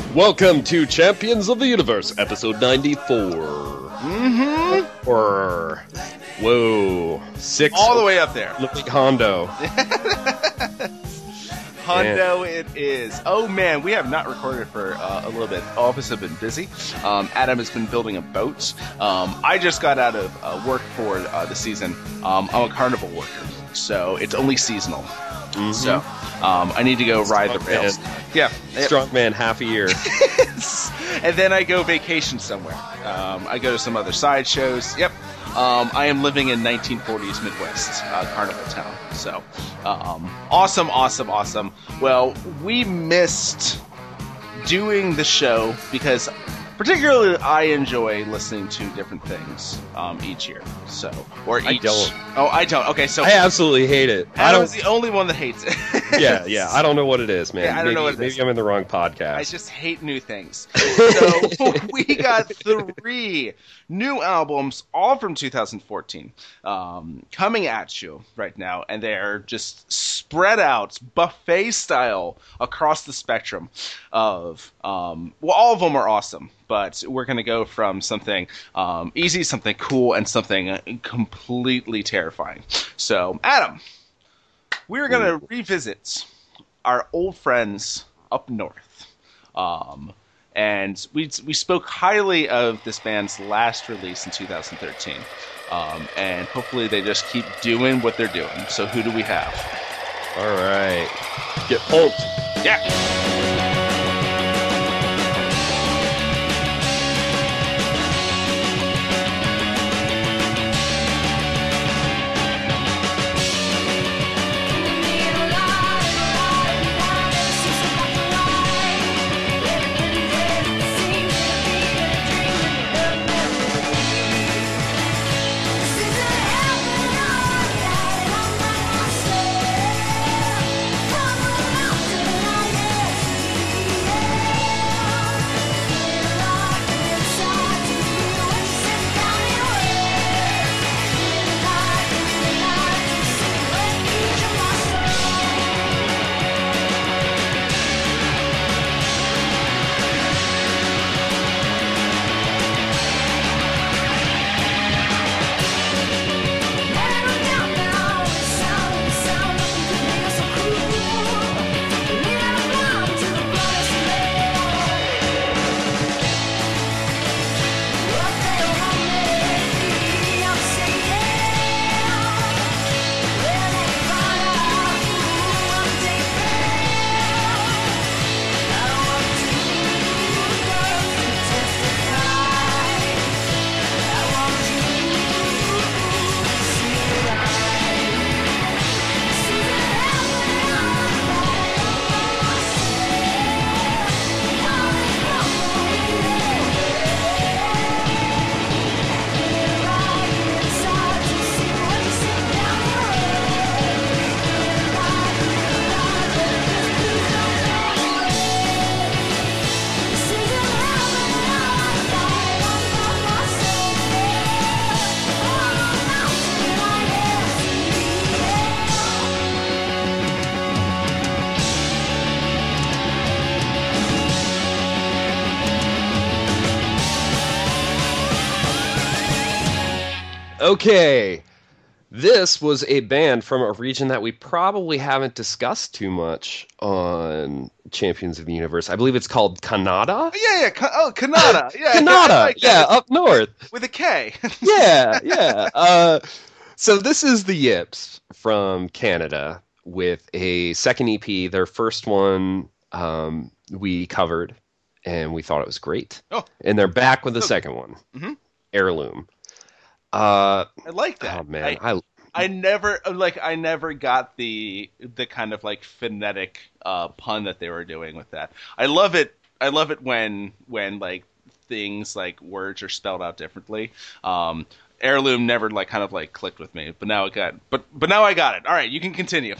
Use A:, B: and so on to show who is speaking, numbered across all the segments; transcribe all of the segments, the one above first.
A: Welcome to Champions of the Universe, episode 94. Or, whoa, 6.
B: All the way up there.
A: Look like Hondo.
B: Hondo it is. Oh man, we have not recorded for a little bit. All of us have been busy. Adam has been building a boat. I just got out of work for the season. I'm a carnival worker, so it's only seasonal. Mm-hmm. So I need to go ride the rails. Yeah,
A: strong man, half a year.
B: And then I go vacation somewhere. I go to some other side shows. Yep. I am living in 1940s Midwest, Carnival Town. So, awesome. Well, we missed doing the show because particularly I enjoy listening to different things each year. So,
A: I don't.
B: Oh, I don't. Okay, so
A: I absolutely hate it.
B: Adam's the only one that hates it.
A: yeah. I don't know what it is, man.
B: Yeah, I don't know what it is.
A: Maybe I'm in the wrong podcast.
B: I just hate new things. So we got 3 new albums, all from 2014, coming at you right now, and they're just spread out, buffet style, across the spectrum of, well, all of them are awesome, but we're going to go from something easy, something cool, and something completely terrifying. So, Adam, we're going to revisit our old friends up north. And we spoke highly of this band's last release in 2013. And hopefully they just keep doing what they're doing. So who do we have?
A: All right. Get pumped.
B: Yeah.
A: Okay, this was a band from a region that we probably haven't discussed too much on Champions of the Universe. I believe it's called Kannada?
B: Yeah. Kannada. Yeah,
A: Kannada,
B: like
A: up north.
B: With a K.
A: Yeah. So this is the Yips from Canada with a second EP. Their first one we covered, and we thought it was great.
B: Oh.
A: And they're back with the second one, Heirloom.
B: I like that.
A: Oh man,
B: I never got the kind of like phonetic pun that they were doing with that. I love it when like things like words are spelled out differently. Heirloom never like kind of like clicked with me, but now now I got it. All right, you can continue.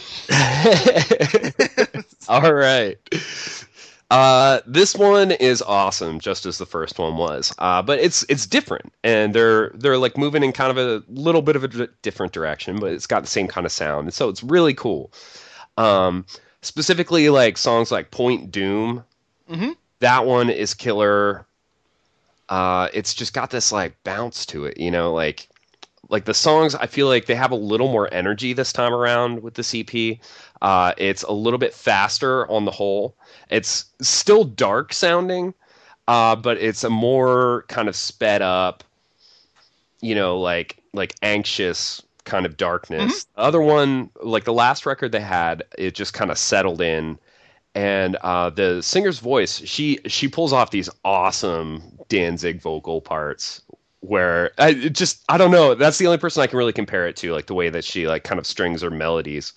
A: All right. This one is awesome, just as the first one was. But it's different, and they're like moving in kind of a little bit of a different direction, but it's got the same kind of sound, and so it's really cool. Specifically, like songs like Point Doom.
B: Mm-hmm.
A: That one is killer. It's just got this like bounce to it, you know, like the songs. I feel like they have a little more energy this time around with the CP. It's a little bit faster on the whole. It's still dark sounding, but it's a more kind of sped up, you know, like anxious kind of darkness. The other one, like the last record they had, it just kind of settled in. And the singer's voice, she pulls off these awesome Danzig vocal parts where I don't know, that's the only person I can really compare it to, like the way that she like kind of strings her melodies.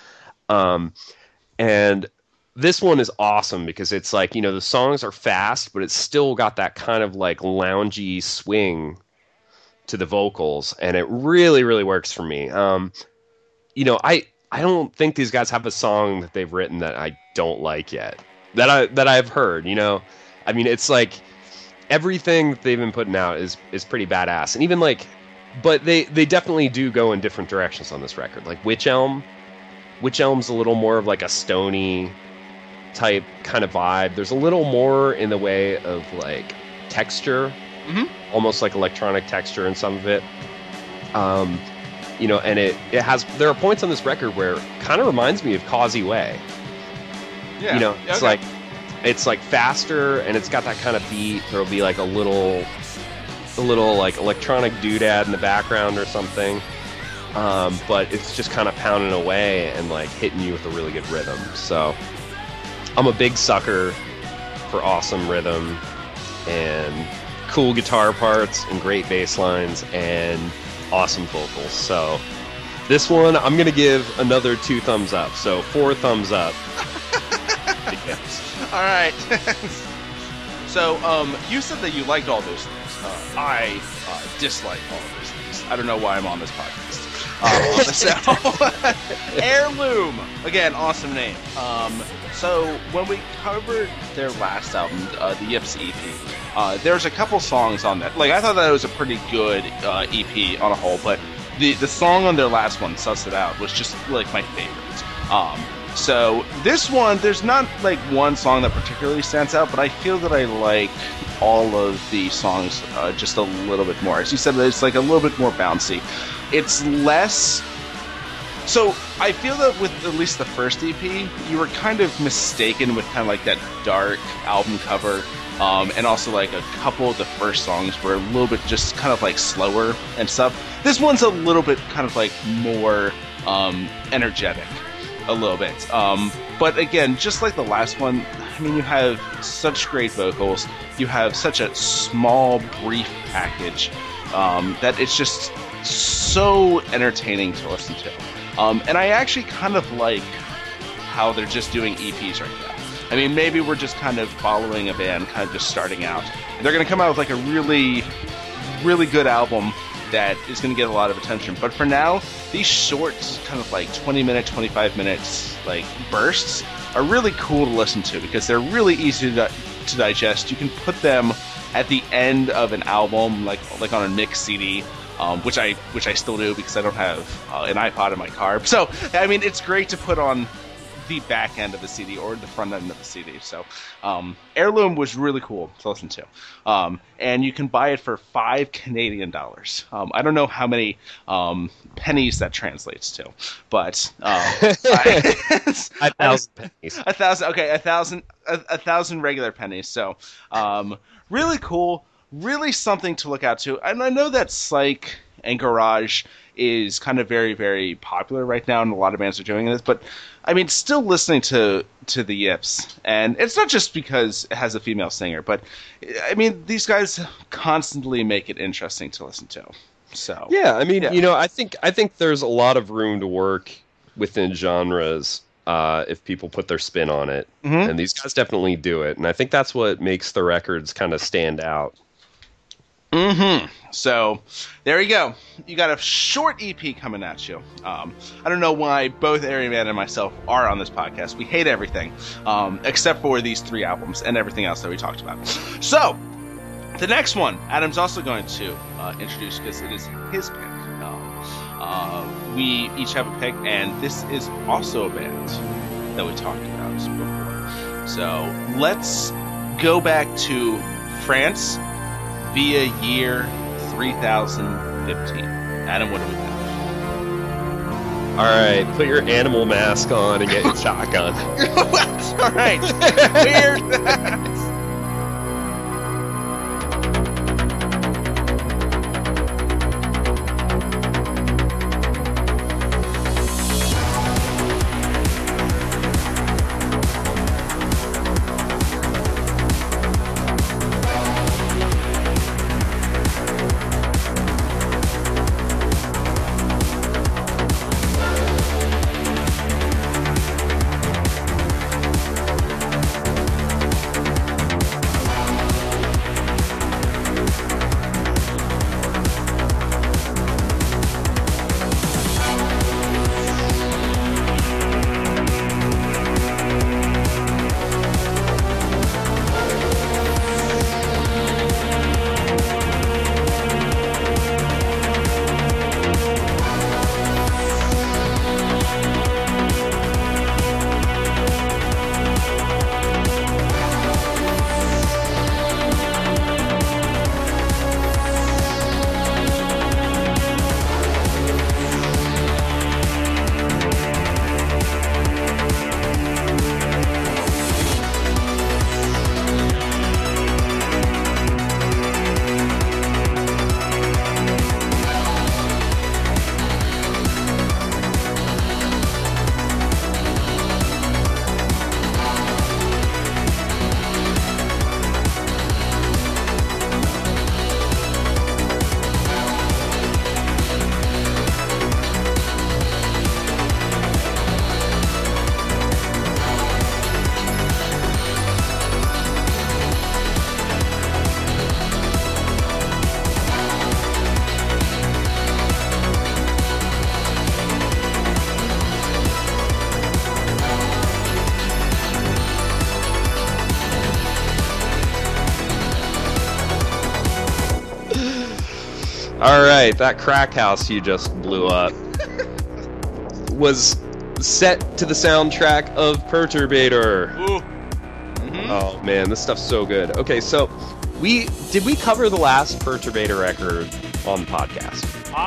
A: And this one is awesome because it's like, you know, the songs are fast, but it's still got that kind of like loungy swing to the vocals, and it really, really works for me. You know, I don't think these guys have a song that they've written that I don't like yet. That I've heard, you know. I mean, it's like everything that they've been putting out is pretty badass. And even like, but they definitely do go in different directions on this record. Like Witch Elm's a little more of like a stony type kind of vibe. There's a little more in the way of like texture, almost like electronic texture in some of it. You know, and it has, there are points on this record where it kind of reminds me of Causey Way.
B: Yeah.
A: You know, it's like faster, and it's got that kind of beat. There'll be like a little like electronic doodad in the background or something. But it's just kind of pounding away and like hitting you with a really good rhythm. So I'm a big sucker for awesome rhythm and cool guitar parts and great bass lines and awesome vocals. So this one I'm gonna give another 2 thumbs up. So 4 thumbs up.
B: All right. So you said that you liked all those things. I dislike all of those things. I don't know why I'm on this podcast. So Heirloom, again, awesome name. So when we covered their last album, the Yips EP, there's a couple songs on that. Like, I thought that was a pretty good EP on a whole, but the song on their last one, Suss It Out, was just like my favorite. So this one, there's not like one song that particularly stands out, but I feel that I like all of the songs just a little bit more. As you said, it's like a little bit more bouncy. It's less. So I feel that with at least the first EP, you were kind of mistaken with kind of like that dark album cover, and also like a couple of the first songs were a little bit just kind of like slower and stuff. This one's a little bit kind of like more energetic, a little bit. But again, just like the last one, I mean, you have such great vocals, you have such a small, brief package that it's just so entertaining to listen to. And I actually kind of like how they're just doing EPs right now. I mean, maybe we're just kind of following a band, kind of just starting out. They're going to come out with like a really, really good album that is going to get a lot of attention. But for now, these short, kind of like 20-minute, 25 minutes, like bursts are really cool to listen to because they're really easy to digest. You can put them at the end of an album, like on a mix CD. Which I still do because I don't have an iPod in my car. So, I mean, it's great to put on the back end of the CD or the front end of the CD. So, Heirloom was really cool to listen to. And you can buy it for $5 Canadian. I don't know how many pennies that translates to, but
A: 1,000 pennies.
B: 1,000. Okay, 1,000 regular pennies. So, really cool. Really something to look out to. And I know that Psych and Garage is kind of very, very popular right now, and a lot of bands are doing this, but I mean, still listening to the Yips, and it's not just because it has a female singer, but I mean, these guys constantly make it interesting to listen to. So
A: yeah, I mean, you know, I think there's a lot of room to work within genres if people put their spin on it, and these guys definitely do it, and I think that's what makes the records kind of stand out.
B: So, there you go. You got a short EP coming at you. I don't know why both Airyman and myself are on this podcast. We hate everything, except for these 3 albums and everything else that we talked about. So, the next one, Adam's also going to introduce because it is his pick. We each have a pick, and this is also a band that we talked about before. So, let's go back to France via year 3015. Adam, what do we got?
A: All right, put your animal mask on and get your shotgun.
B: All right. Weird.
A: All right, that crack house you just blew up was set to the soundtrack of Perturbator.
B: Ooh.
A: Oh man, this stuff's so good. Okay, so did we cover the last Perturbator record on the podcast?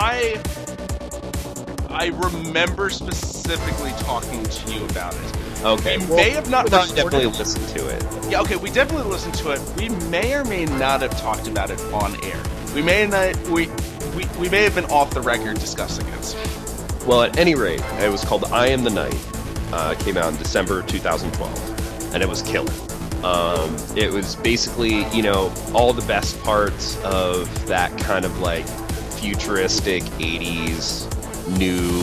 B: I remember specifically talking to you about it.
A: Okay,
B: we may have not
A: definitely listened to it.
B: Yeah, okay, we definitely listened to it. We may or may not have talked about it on air. We may not. We may have been off the record discussing it.
A: Well, at any rate, it was called "I Am the Night." Came out in December 2012, and it was killer. It was basically, all the best parts of that kind of like futuristic 80s new,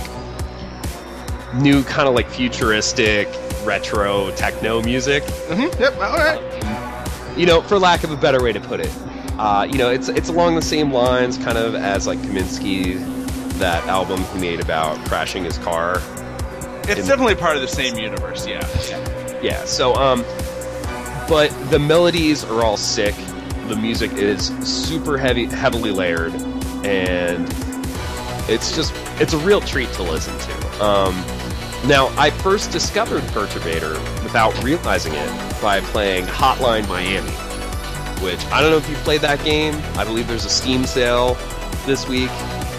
A: new kind of like futuristic retro techno music.
B: Mm-hmm. Yep. All right.
A: For lack of a better way to put it, it's along the same lines, kind of as like Kaminsky, that album he made about crashing his car.
B: It's definitely part of the same universe. Yeah.
A: Yeah. So, but the melodies are all sick. The music is super heavily layered, and it's a real treat to listen to. Now, I first discovered Perturbator without realizing it by playing Hotline Miami, which I don't know if you played that game. I believe there's a Steam sale this week.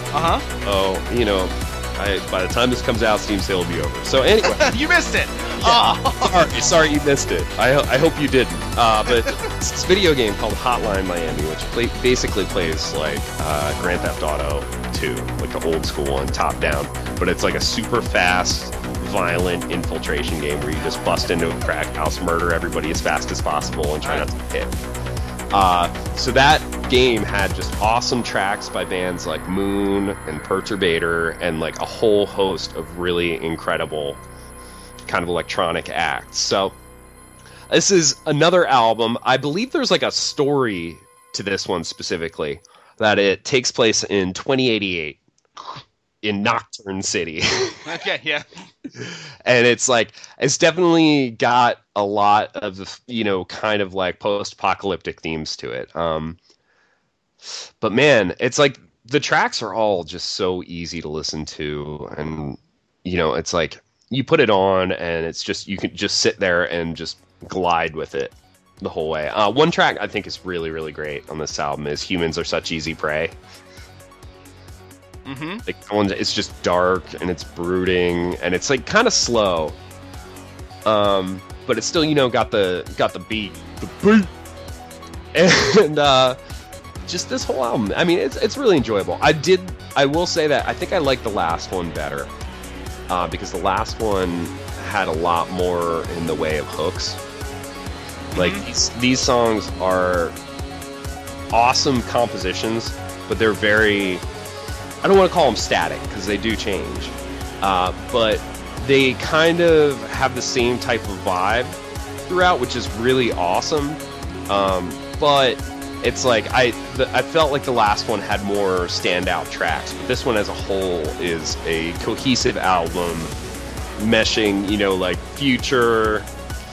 A: By the time this comes out, Steam sale will be over. So anyway,
B: you missed it.
A: Yeah. Oh. Sorry you missed it. I hope you didn't. But it's this video game called Hotline Miami, which basically plays like Grand Theft Auto 2, like the old school one, top down. But it's like a super fast, violent infiltration game where you just bust into a crack house, murder everybody as fast as possible, and try not to get hit. So that game had just awesome tracks by bands like Moon and Perturbator and like a whole host of really incredible kind of electronic acts. So this is another album. I believe there's like a story to this one specifically, that it takes place in 2088 in Nocturne City.
B: Okay, yeah.
A: And it's definitely got a lot of, kind of like post-apocalyptic themes to it. But man, it's like the tracks are all just so easy to listen to, and it's like you put it on and it's just, you can just sit there and just glide with it. the whole way. One track I think is really, really great on this album is "Humans Are Such Easy Prey."
B: Mm-hmm.
A: Like, it's just dark and it's brooding and it's like kind of slow, but it's still, you know, got the beat, and just this whole album. I mean, it's really enjoyable. I will say that I think I like the last one better, because the last one had a lot more in the way of hooks. Like, these songs are awesome compositions, but they're very, I don't want to call them static because they do change, but they kind of have the same type of vibe throughout, which is really awesome. But it's like I felt like the last one had more standout tracks, but this one as a whole is a cohesive album, meshing, you know, like future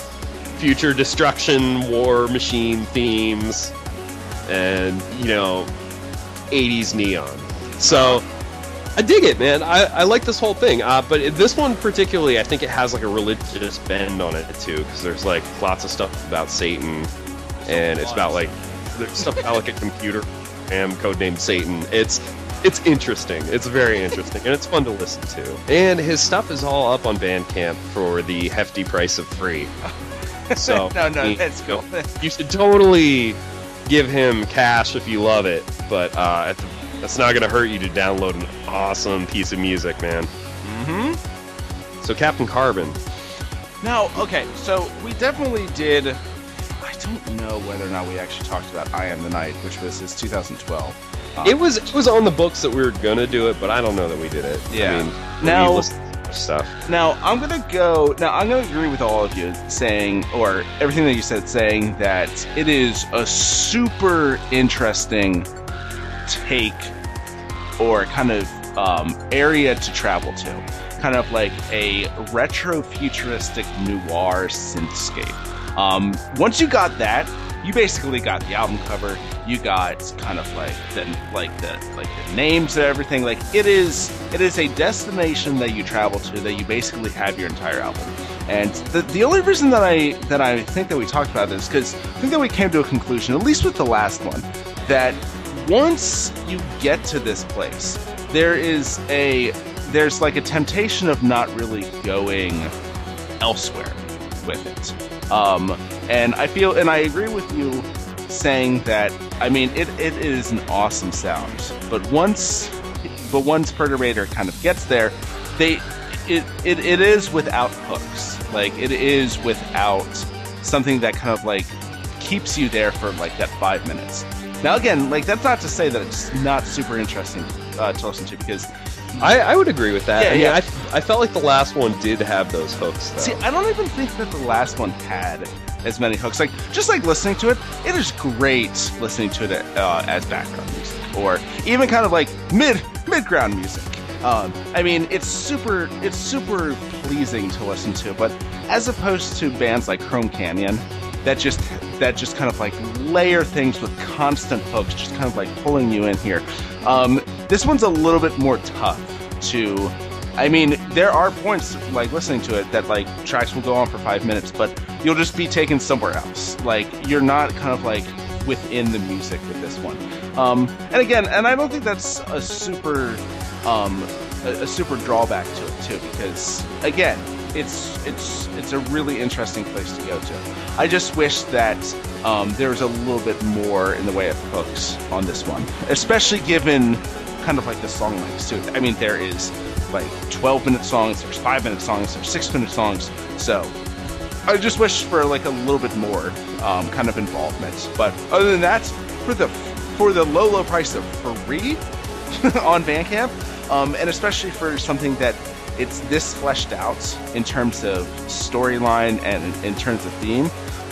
A: destruction, war machine themes, and, you know, 80s neon. So I dig it, man. I like this whole thing. But this one particularly, I think it has like a religious bend on it too, because there's like lots of stuff about Satan, and it's about like there's stuff about like a computer program codenamed Satan. It's interesting. It's very interesting, and it's fun to listen to. And his stuff is all up on Bandcamp for the hefty price of free. So
B: no, that's cool.
A: You should totally give him cash if you love it, but that's not going to hurt you to download an awesome piece of music, man.
B: Mm-hmm.
A: So Captain Carbon.
B: Now, okay, so we definitely did. I don't know whether or not we actually talked about I Am the Night, which was his 2012.
A: It was on the books that we were going to do it, but I don't know that we did it.
B: Yeah.
A: I mean,
B: now,
A: we listened to much stuff.
B: Now, I'm going to agree with all of you saying, or everything that you said, saying that it is a super interesting take or kind of area to travel to, kind of like a retro futuristic noir synthscape. Once you got that, you basically got the album cover, you got kind of like the names and everything. Like, it is a destination that you travel to, that you basically have your entire album. And the only reason that I think that we talked about this, because I think that we came to a conclusion, at least with the last one, that once you get to this place, there's like a temptation of not really going elsewhere with it. And I feel, and I agree with you saying that, I mean, it is an awesome sound, but once Perturbator kind of gets there, it is without hooks. Like, it is without something that kind of like keeps you there for like that 5 minutes. Now, again, like, that's not to say that it's not super interesting to listen to, because
A: I would agree with that.
B: Yeah,
A: I felt like the last one did have those hooks, though.
B: See, I don't even think that the last one had as many hooks. Like, just like listening to it, it is great listening to it as background music, or even kind of like mid-ground music. I mean, it's super pleasing to listen to, but as opposed to bands like Chrome Canyon, that just kind of like layer things with constant hooks, just kind of like pulling you in here. This one's a little bit more tough to. I mean, there are points like listening to it that like tracks will go on for 5 minutes, but you'll just be taken somewhere else. Like, you're not kind of like within the music with this one. And again, and I don't think that's a super drawback to it too, because again, it's a really interesting place to go to. I just wish that there was a little bit more in the way of hooks on this one, especially given kind of like the song lengths too. I mean, there is like 12-minute songs, there's 5-minute songs, there's 6-minute songs. So I just wish for like a little bit more kind of involvement. But other than that, for the low price of free on Bandcamp, and especially for something that it's this fleshed out in terms of storyline and in terms of theme,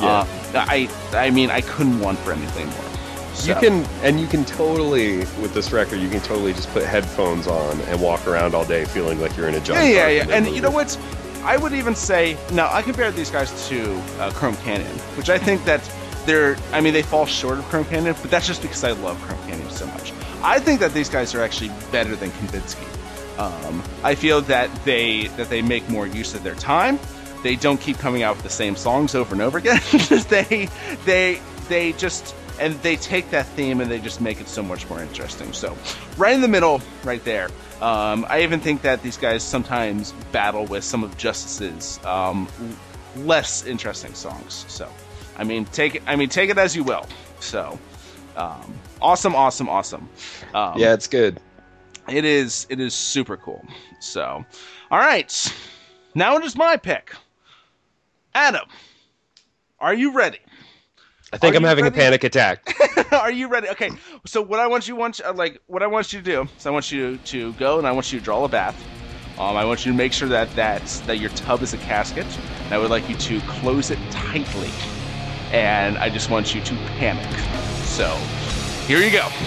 B: I mean, I couldn't want for anything more. So.
A: You can totally, with this record, you can totally just put headphones on and walk around all day feeling like you're in a John
B: Yeah. And you know what? I would even say, now I compare these guys to Chrome Canyon, which I think that they fall short of Chrome Canyon, but that's just because I love Chrome Canyon so much. I think that these guys are actually better than Kandinsky. I feel that they make more use of their time. they don't keep coming out with the same songs over and over again. they just, and they take that theme and they just make it so much more interesting. So right in the middle, right there. I even think that these guys sometimes battle with some of Justice's less interesting songs. So, I mean, take it as you will. So, awesome.
A: Yeah, it's good.
B: It is super cool. So, all right, now it is my pick. Adam, are you ready?
A: I think I'm having a panic attack.
B: Are you ready? Okay. So what I want you to do is I want you to go and I want you to draw a bath. I want you to make sure that your tub is a casket. And I would like you to close it tightly. And I just want you to panic. So here you go.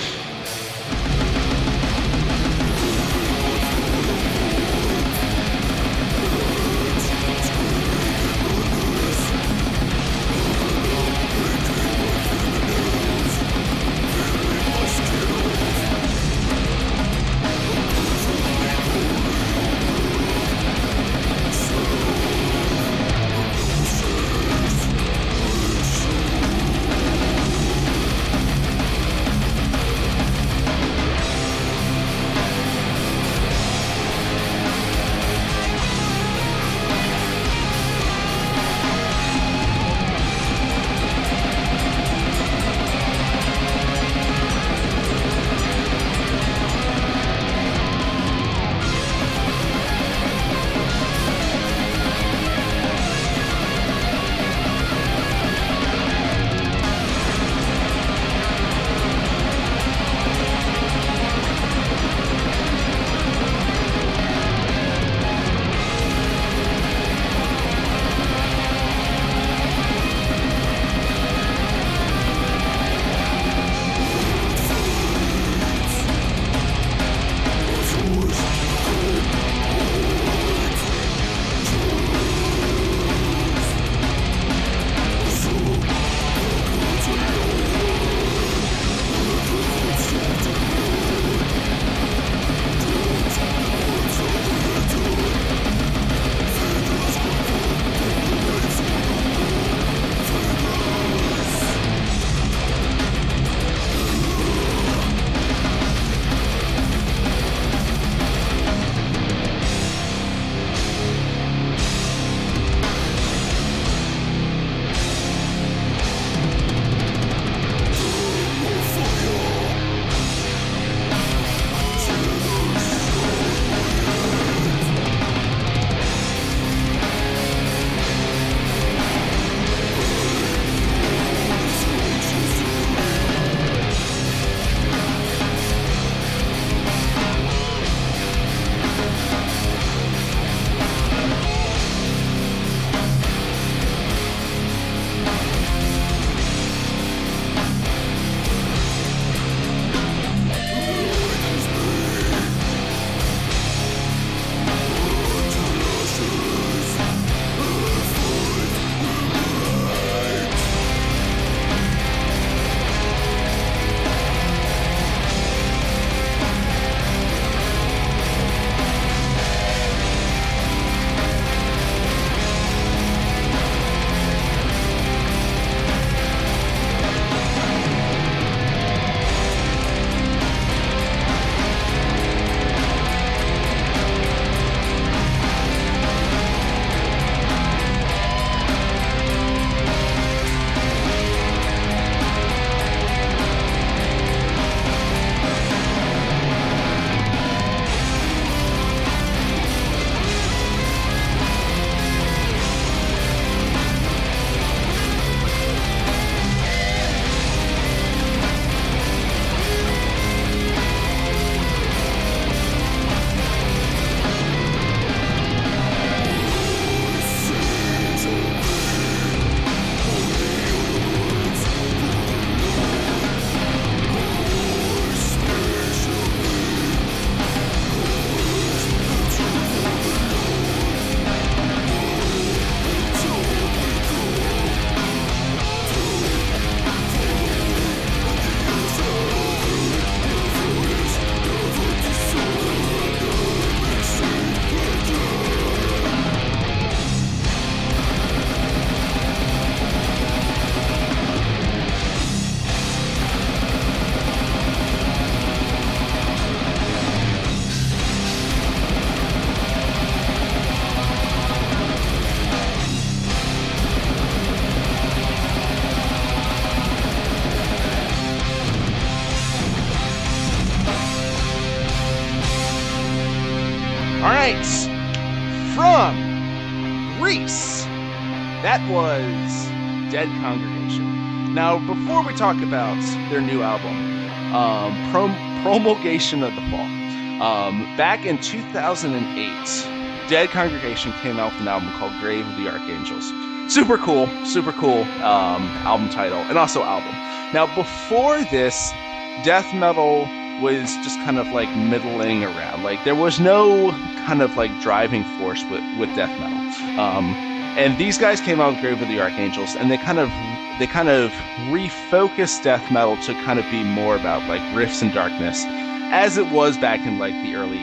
B: right, from Greece, that was Dead Congregation. Now, before we talk about their new album, Promulgation of the Fall, back in 2008, Dead Congregation came out with an album called Grave of the Archangels. Super cool album title, and also album. Now, before this, death metal was just kind of like middling around. Like, there was no kind of like driving force with death metal. And these guys came out with Grave of the Archangels, and they kind of refocused death metal to kind of be more about like riffs and darkness, as it was back in like the early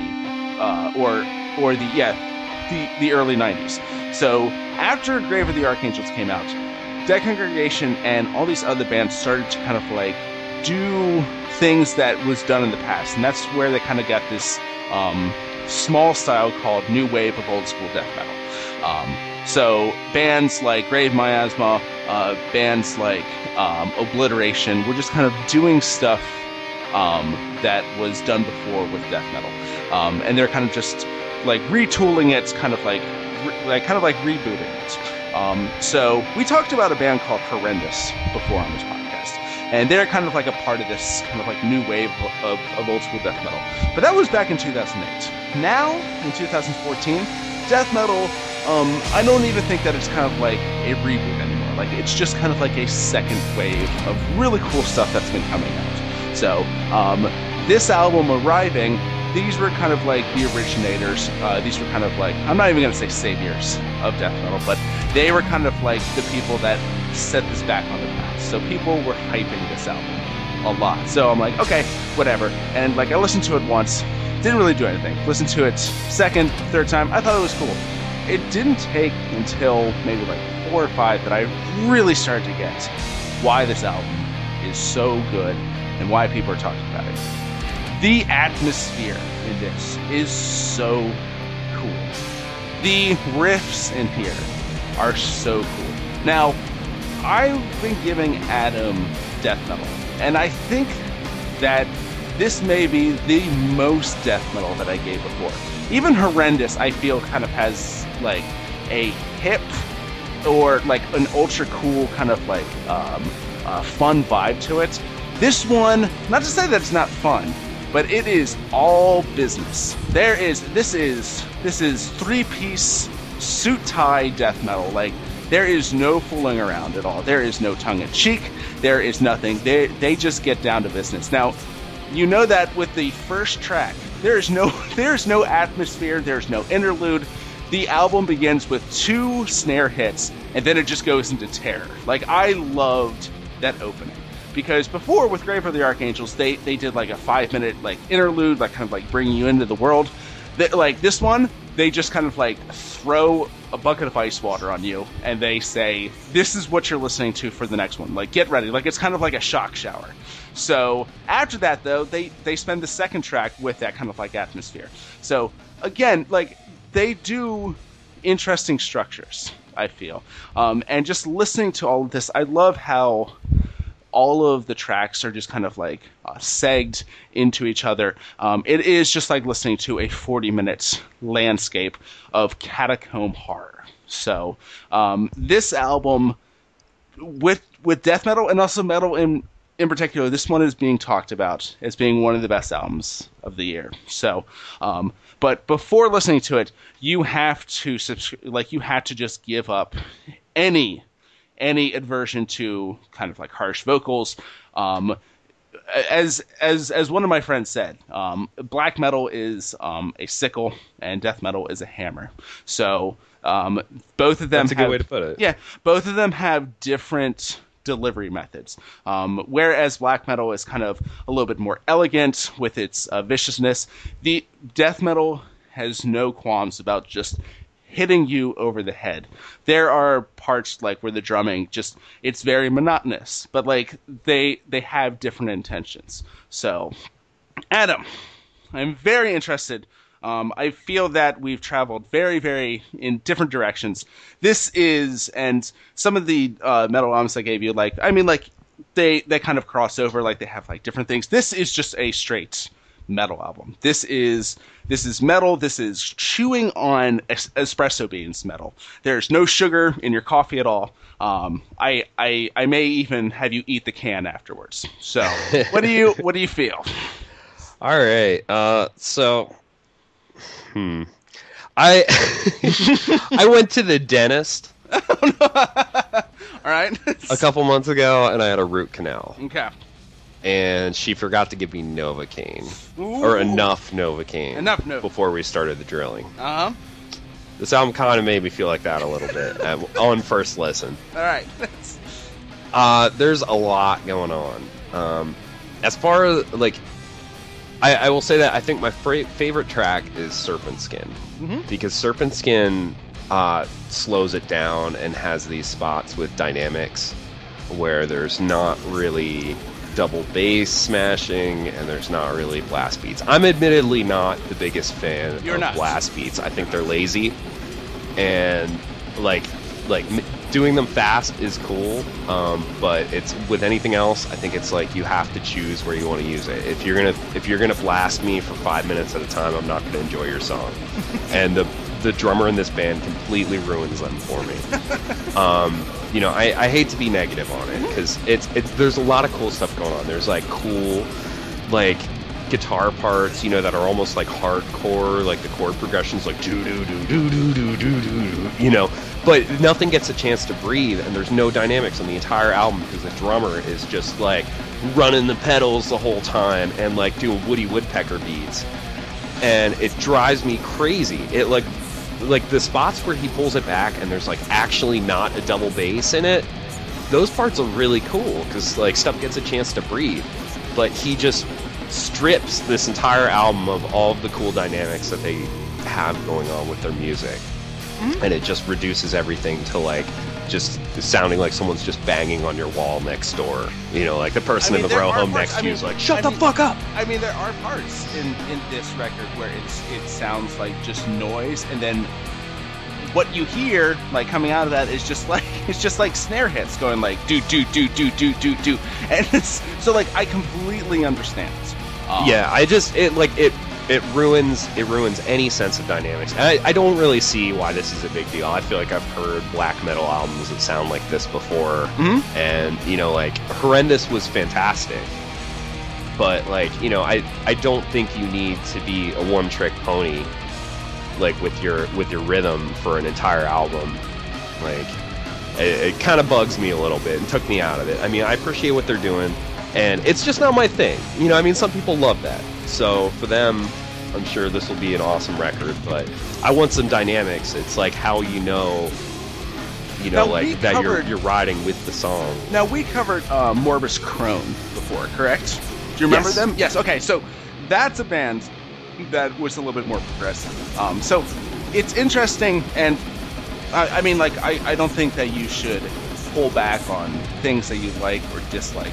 B: the early 90s. So after Grave of the Archangels came out, Dead Congregation and all these other bands started to kind of like do things that was done in the past, and that's where they kind of got this small style called new wave of old school death metal. So bands like Grave Miasma, bands like Obliteration were just kind of doing stuff that was done before with death metal, and they're kind of just like retooling it, kind of like rebooting it. So we talked about a band called Horrendous before on this podcast, and they're kind of like a part of this kind of like new wave of old school death metal. But that was back in 2008. Now, in 2014, death metal, I don't even think that it's kind of like a reboot anymore. Like, it's just kind of like a second wave of really cool stuff that's been coming out. So, this album arriving, these were kind of like the originators. These were kind of like, I'm not even going to say saviors of death metal, but they were kind of like the people that set this back on the path. So people were hyping this album a lot. So I'm like, okay, whatever. And like, I listened to it once, didn't really do anything. Listened to it second, third time, I thought it was cool. It didn't take until maybe like 4 or 5 that I really started to get why this album is so good and why people are talking about it. The atmosphere in this is so cool. The riffs in here are so cool. Now, I've been giving Adam death metal, and I think that this may be the most death metal that I gave before. Even Horrendous, I feel, kind of has like a hip or like an ultra cool kind of like fun vibe to it. This one, not to say that it's not fun, but it is all business. This is 3-piece suit tie death metal. Like, there is no fooling around at all. There is no tongue in cheek. There is nothing. They just get down to business. Now, you know that with the first track, there's no atmosphere. There's no interlude. The album begins with 2 snare hits, and then it just goes into terror. Like, I loved that opening. Because before, with Grave of the Archangels, they did like a 5-minute like interlude, like kind of like bringing you into the world. Like this one, they just kind of like throw a bucket of ice water on you, and they say, this is what you're listening to for the next one. Like, get ready. Like, it's kind of like a shock shower. So after that, though, they spend the second track with that kind of like atmosphere. So again, like, they do interesting structures, I feel. And just listening to all of this, I love how all of the tracks are just kind of like segged into each other. It is just like listening to a 40-minute landscape of catacomb horror. So this album, with death metal and also metal in particular, this one is being talked about as being one of the best albums of the year. So, but before listening to it, you have to you have to just give up any aversion to kind of like harsh vocals. As one of my friends said, black metal is a sickle and death metal is a hammer. So both of them.
A: That's a good way to put it.
B: Yeah, both of them have different delivery methods. Whereas black metal is kind of a little bit more elegant with its viciousness, the death metal has no qualms about just hitting you over the head. There are parts like where the drumming just, it's very monotonous, but like they have different intentions. So, Adam, I'm very interested. I feel that we've traveled very, very in different directions. This is, and some of the metal albums I gave you, like, I mean, like they kind of cross over, like they have like different things. This is just a straight metal album. This is metal. This is chewing on espresso beans metal. There's no sugar in your coffee at all. I may even have you eat the can afterwards. So what do you feel?
A: All right. I I went to the dentist
B: All right.
A: a couple months ago, and I had a root canal.
B: Okay.
A: And she forgot to give me Novocaine.
B: Ooh.
A: Or enough Novocaine.
B: Enough Novocaine.
A: Before we started the drilling.
B: Uh-huh.
A: This album kind of made me feel like that a little bit on first listen.
B: All right.
A: There's a lot going on. As far as, like, I will say that I think my favorite track is Serpent Skin.
B: Mm-hmm.
A: Because Serpent Skin slows it down and has these spots with dynamics where there's not really double bass smashing and there's not really blast beats. I'm admittedly not the biggest fan of blast beats. I think they're lazy, and like doing them fast is cool, but it's with anything else, I think it's like you have to choose where you want to use it. If you're gonna blast me for 5 minutes at a time, I'm not gonna enjoy your song. And the drummer in this band completely ruins them for me. You know, I hate to be negative on it because there's a lot of cool stuff going on. There's like cool, like, guitar parts, you know, that are almost like hardcore, like the chord progressions, like do do do do do do do do, you know. But nothing gets a chance to breathe, and there's no dynamics on the entire album because the drummer is just like running the pedals the whole time and like doing Woody Woodpecker beats, and it drives me crazy. It like the spots where he pulls it back and there's like actually not a double bass in it, those parts are really cool because like stuff gets a chance to breathe. But he just strips this entire album of all of the cool dynamics that they have going on with their music, and it just reduces everything to like just sounding like someone's just banging on your wall next door. You know, like the person in the row home next to you is like, shut the fuck up.
B: I mean, there are parts in this record where it sounds like just noise, and then what you hear like coming out of that is just like snare hits going like do do do do do do do, and it's so like I completely understand.
A: Yeah, it ruins any sense of dynamics. And I don't really see why this is a big deal. I feel like I've heard black metal albums that sound like this before, and you know, like Horrendous was fantastic, but like, you know, I don't think you need to be a one-trick pony like with your rhythm for an entire album. Like it kind of bugs me a little bit and took me out of it. I mean, I appreciate what they're doing, and it's just not my thing. You know, I mean, some people love that. So for them, I'm sure this will be an awesome record, but I want some dynamics. It's like how you know, like that you're riding with the song.
B: Now, we covered Morbus Crohn before, correct? Do you remember them? Yes. Okay, so that's a band that was a little bit more progressive. So it's interesting, and I mean, like, I don't think that you should pull back on things that you like or dislike.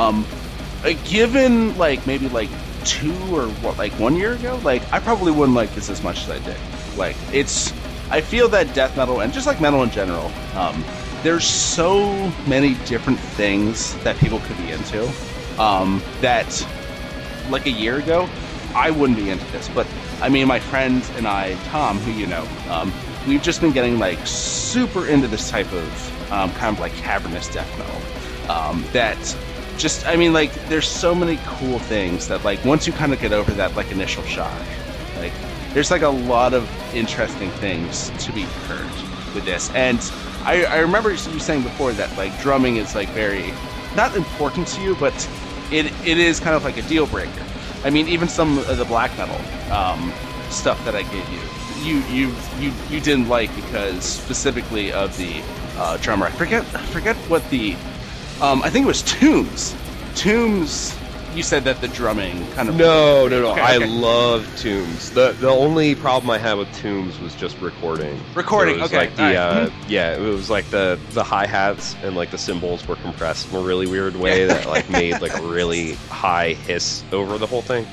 B: Given like maybe like 2 or 1 year ago, like I probably wouldn't like this as much as I did. Like I feel that death metal and just like metal in general, there's so many different things that people could be into, that like a year ago I wouldn't be into this. But I mean, my friend and I, Tom, who you know, we've just been getting like super into this type of kind of like cavernous death metal, that just, I mean, like, there's so many cool things that, like, once you kind of get over that, like, initial shock, like, there's, like, a lot of interesting things to be heard with this. And I remember you saying before that, like, drumming is, like, very, not important to you, but it is kind of like a deal breaker. I mean, even some of the black metal stuff that I gave you didn't like because specifically of the drummer. I forget what the... I think it was Tombs. Tombs, you said that the drumming kind of...
A: No. Okay. I love Tombs. The only problem I had with Tombs was just recording.
B: Recording, okay.
A: Like yeah, it was like the hi-hats and like the cymbals were compressed in a really weird way that like made like a really high hiss over the whole thing.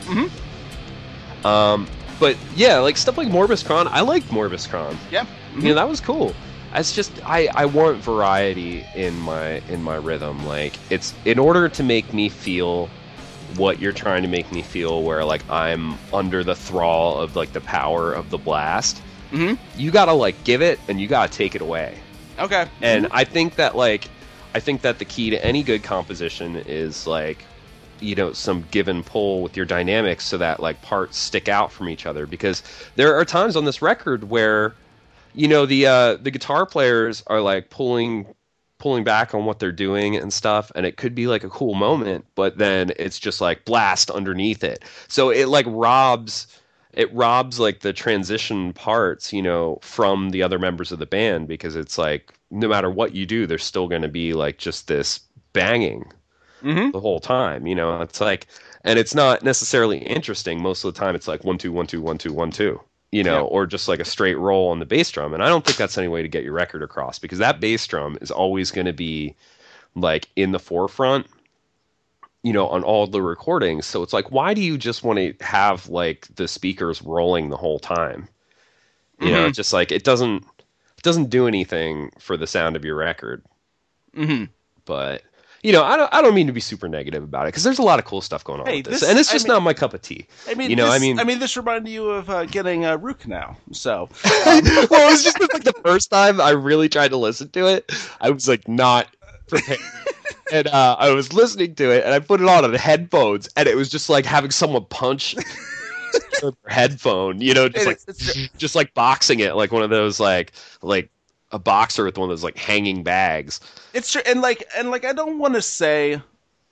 A: But yeah, like stuff like Morbus Crohn, I liked Morbus Crohn.
B: Yeah.
A: You know, that was cool. It's just I want variety in my rhythm. Like, it's in order to make me feel what you're trying to make me feel, where like I'm under the thrall of like the power of the blast. You gotta like give it and you gotta take it away.
B: Okay.
A: And I think that the key to any good composition is like, you know, some give and pull with your dynamics so that like parts stick out from each other, because there are times on this record where, you know, the guitar players are like pulling back on what they're doing and stuff, and it could be like a cool moment, but then it's just like blast underneath it. So it like robs like the transition parts, you know, from the other members of the band, because it's like no matter what you do, there's still going to be like just this banging the whole time, you know. It's like, and it's not necessarily interesting most of the time. It's like 1 2 1 2 1 2 1 2, you know, or just like a straight roll on the bass drum. And I don't think that's any way to get your record across, because that bass drum is always going to be like in the forefront, you know, on all the recordings. So it's like, why do you just want to have like the speakers rolling the whole time? You know, it's just like, it doesn't do anything for the sound of your record. But, you know, I don't mean to be super negative about it, because there's a lot of cool stuff going on with this, and it's just not my cup of tea.
B: I mean,
A: you know,
B: this reminded you of getting Rook now. So,
A: well, it was just like the first time I really tried to listen to it, I was like not prepared. And I was listening to it, and I put it on the headphones, and it was just like having someone punch your headphone, you know, just like boxing it, like one of those like a boxer with one of those like hanging bags.
B: It's true, and I don't want to say,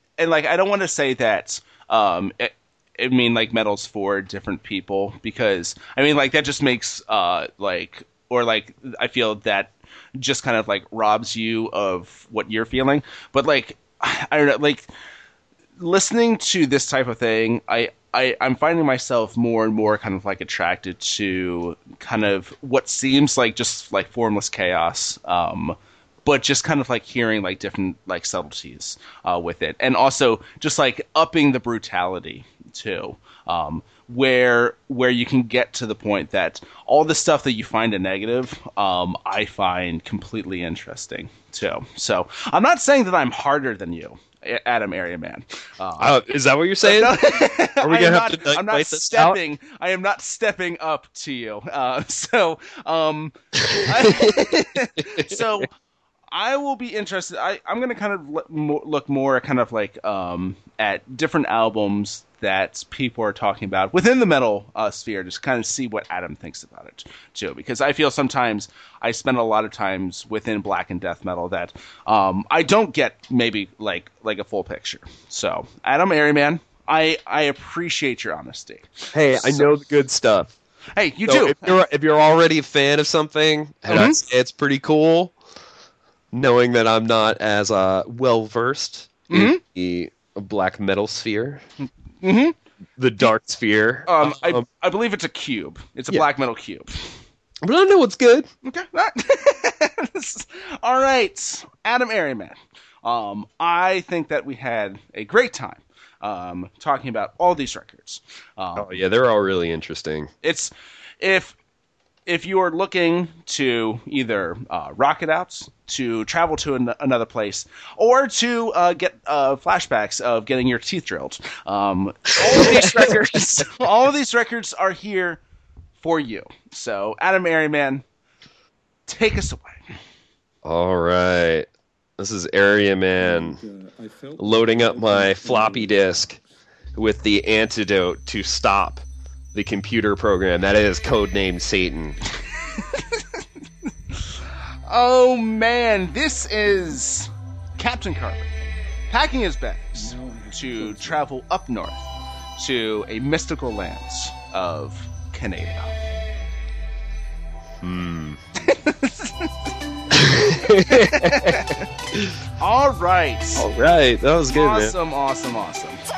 B: that I mean, like, metal's for different people, because I mean, like, that just makes I feel that just kind of like robs you of what you're feeling. But like, I don't know, like, listening to this type of thing, I'm finding myself more and more kind of like attracted to kind of what seems like just like formless chaos, but just kind of like hearing like different like subtleties with it, and also just like upping the brutality too. Where you can get to the point that all the stuff that you find a negative, I find completely interesting too. So I'm not saying that I'm harder than you, Adam Area Man.
A: Is that what you're saying?
B: No,
A: Are we gonna have to
B: I'm not stepping. I am not stepping up to you. So I will be interested. I'm going to kind of look more kind of like at different albums that people are talking about within the metal sphere, just kind of see what Adam thinks about it too. Because I feel sometimes I spend a lot of times within black and death metal that I don't get maybe like a full picture. So Adam Airyman, I appreciate your honesty.
A: Hey, I know the good stuff.
B: Hey, you do.
A: If you're already a fan of something, and I'd say it's pretty cool, knowing that I'm not as well versed in the black metal sphere, the dark sphere.
B: I believe it's a cube. It's a black metal cube.
A: But I know what's good.
B: Okay. All right, Adam Airyman. I think that we had a great time talking about all these records.
A: Oh yeah, they're all really interesting.
B: It's if you are looking to either rock it out, to travel to another place, or to get flashbacks of getting your teeth drilled, all of these records are here for you. So, Adam Airyman, take us away.
A: All right. This is Area Man loading up my floppy disk with the antidote to stop the computer program that is codenamed Satan.
B: Oh man, this is Captain Carpet packing his bags to travel up north to a mystical land of Canada. All right.
A: All right. That was good,
B: man. Awesome.